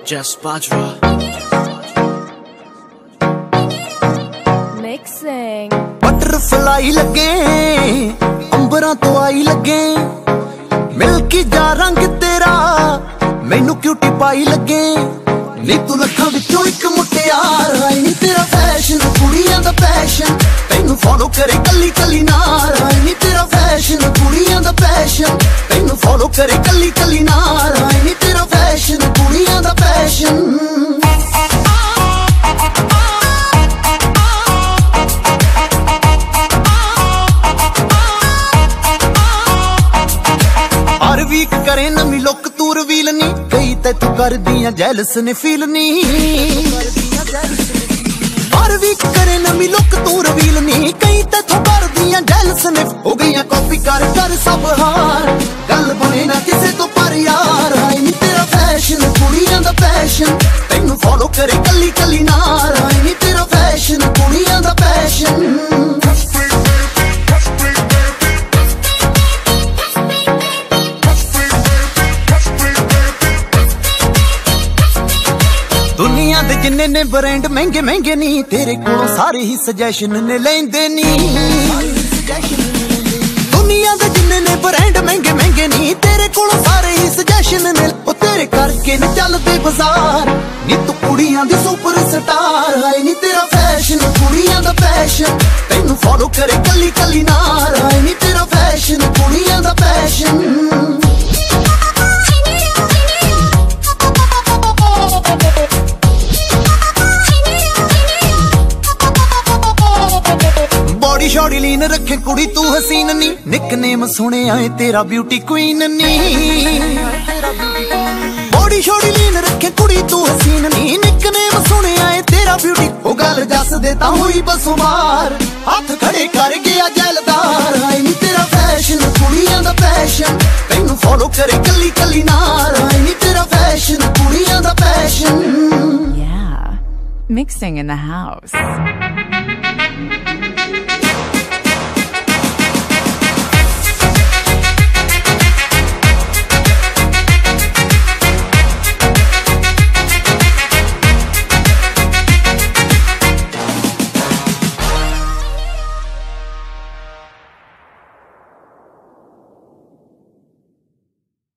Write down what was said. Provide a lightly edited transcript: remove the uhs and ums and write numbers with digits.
Just Bajra. Mixing. Butterfly लगे अंबरां तो आई लगे मिल्की जा रंग तेरा मैनू क्यूटी पाई लगे नी तू लखां विचों इक मुटियार आई नी तेरा फैशन कुड़ियां दा पैशन तैनू फॉलो करे कली कली नार आई नी तेरा फैशन कुड़ियां दा पैशन तैनू फॉलो करे कली कली नार आई नी तेरा फैशन कुड़ियां दा पैशन हर वीक करे नवी लुक तू रिवील नी कई तैथों कर दियां जैलस ने फील नी हर वीक करे नवी लुक तू रिवील नी कई तैथों कर दियां जैलस ने हो गईयां कॉपी कर कर सब हार गल बने ना किसे तो पर यार आई नी तेरा फैशन कुड़ियां दा पैशन तैनू फॉलो करे कली कली नार आई नी तेरा फैशन कुड़ियां दा पैशन दुनिया दे जिन्ने ने ब्रांड महंगे महंगे नी तेरे कोलों सारे ही सजेशन ने लेंदे नी दुनिया दे जिन्ने ने ब्रांड महंगे महंगे नी तेरे कोलों सारे ही सजेशन ने ओ तेरे करके न चलदे बाजार नी तू कुड़ियां दी सुपर स्टार आई नी तेरा फैशन कुड़ियां दा पैशन तैनू फॉलो करे कली कली नार आई नी तेरा फैशन कुड़ियां दा पैशन बॉडी शॉडी लीन रखे कुड़ी तू हसीन नी निकनेम सुने आए तेरा ब्यूटी क्वीन नी बॉडी शॉडी लीन रखे कुड़ी तू हसीन नी निकनेम सुने आए तेरा ब्यूटी ओ गल दस देता हुई बसुमार हाथ खड़े कर गया जैलदार आई नी तेरा फैशन कुड़ियां दा पैशन तैनू फॉलो करे कली कली नार आई नी तेरा फैशन कुड़ियां दा passion Yeah, mixing in the house.